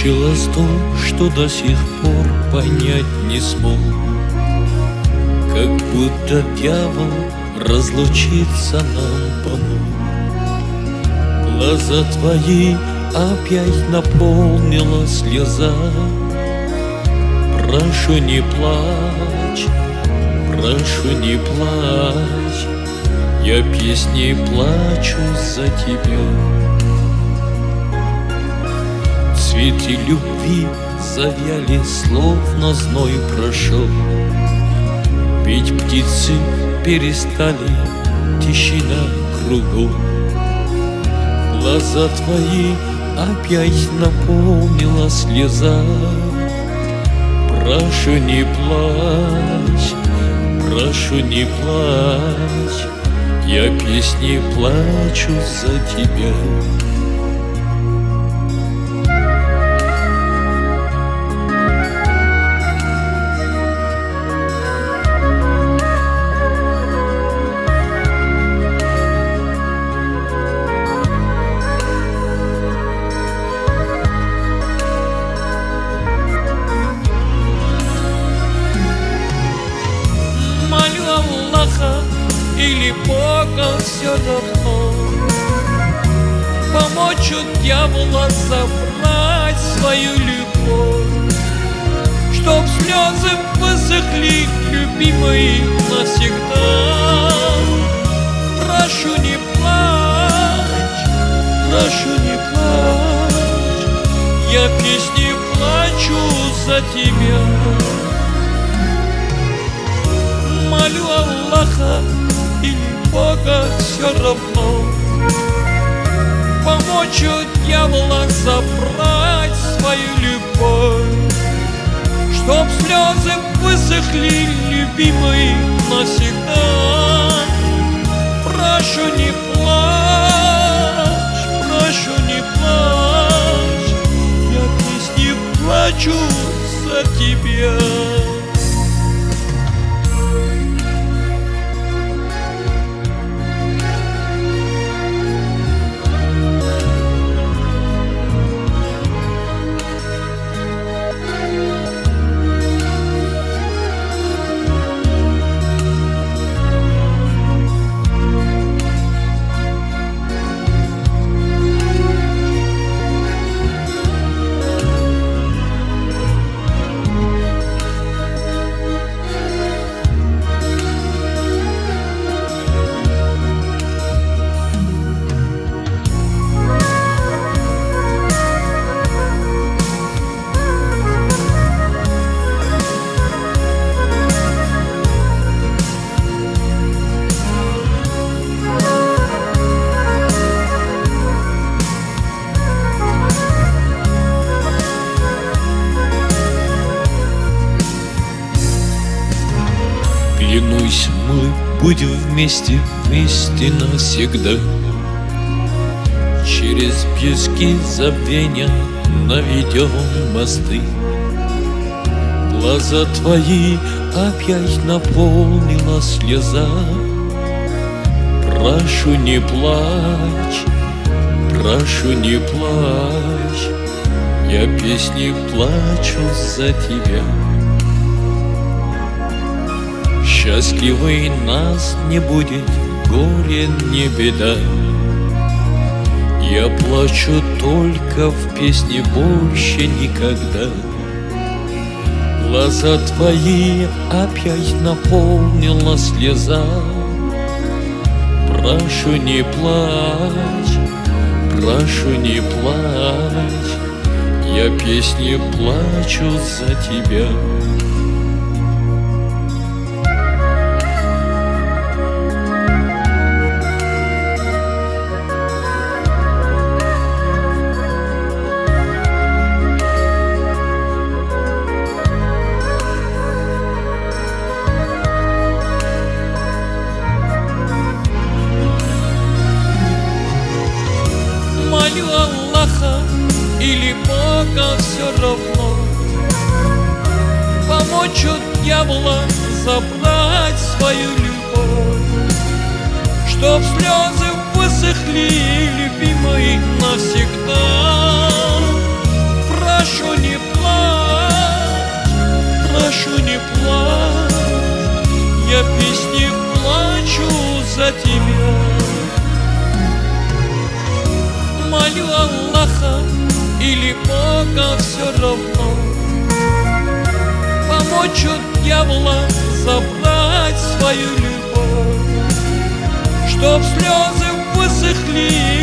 Случилось то, что до сих пор понять не смог. Как будто дьявол разлучиться нам помог. Глаза твои опять наполнила слеза. Прошу, не плачь, прошу, не плачь, я песней плачу за тебя. Цветы любви завяли, словно зной прошел. Петь птицы перестали, тишина кругом. Глаза твои опять наполнила слеза. Прошу, не плачь, прошу, не плачь, я песней плачу за тебя. Или Бога все равно помочь от дьявола забрать свою любовь, чтоб слезы высохли, любимые, навсегда. Прошу, не плачь, прошу, не плачь, я песней плачу за тебя. Молю Аллаха или Бога все равно помочь от дьявола забрать свою любовь, чтоб слезы высохли, любимые, навсегда. Прошу, не плачь, прошу, не плачь, я песней плачу за тебя. Клянусь, мы будем вместе, вместе навсегда. Через пески забвения наведем мосты. Глаза твои опять наполнила слеза. Прошу, не плачь, прошу, не плачь, я песней плачу за тебя. Счастливый нас не будет, горе не беда. Я плачу только в песне, больше никогда. Глаза твои опять наполнила слеза. Прошу, не плачь, прошу, не плачь, я песней плачу за тебя. Молю Аллаха или Бога все равно помочь от дьявола забрать свою любовь, чтоб слезы высохли, любимые, навсегда. прошу, не плачь, прошу, не плачь, я песни плачу за тебя. Молю Аллаха или Бога, все равно, помочь от дьявола забрать свою любовь, чтоб слезы высохли